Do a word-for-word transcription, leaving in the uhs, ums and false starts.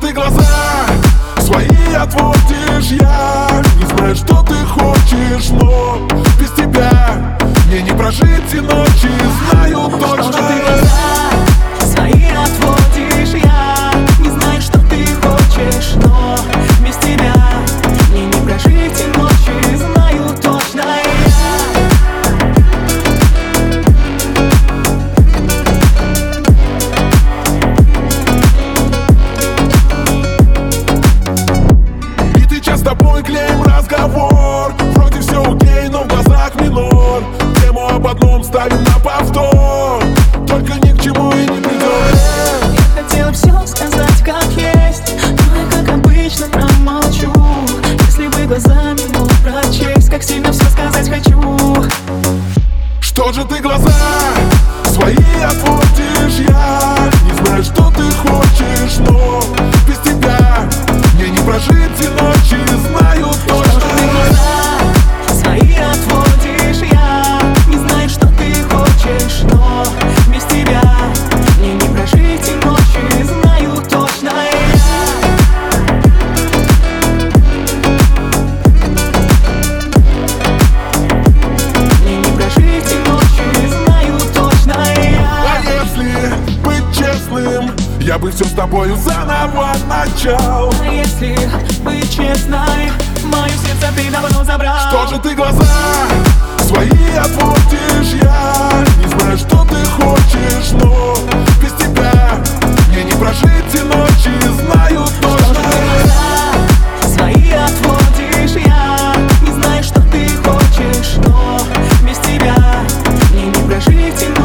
ты глаза свои отводишь? Я не знаю, что ты хочешь, но без тебя мне не прожить и ночи, знаю точно. Что же ты глаза свои отводишь? Я не знаю, что ты хочешь, но без тебя мне не прожить и ночи, знаю точно я. И ты час с тобой клеим разговор, вроде все окей, но в глазах минор. Тему об одном ставим на повтор, только ни к чему и не придет. Я хотела все сказать как есть, но я как обычно промолчу. Если бы глазами мог прочесть, как сильно все сказать хочу. Что же ты глаза свои отводишь? Я не знаю, что ты хочешь, но без тебя мне не прожить и ночи, знаю точно. Что же ты глаза свои отводишь? Я не знаю, что ты хочешь, но без тебя мне не прожить и ночи, знаю точно мне не прожить и ночи, знаю точно А если быть честным, я бы все с тобою заново начал. А если быть честной, мое сердце ты давно забрал. Что же ты глаза свои отводишь? Я не знаю, что ты хочешь, но без тебя мне не прожить и ночи, знаю Что точно. же ты глаза свои отводишь? Я не знаю, что ты хочешь, но без тебя мне не прожить и ночи.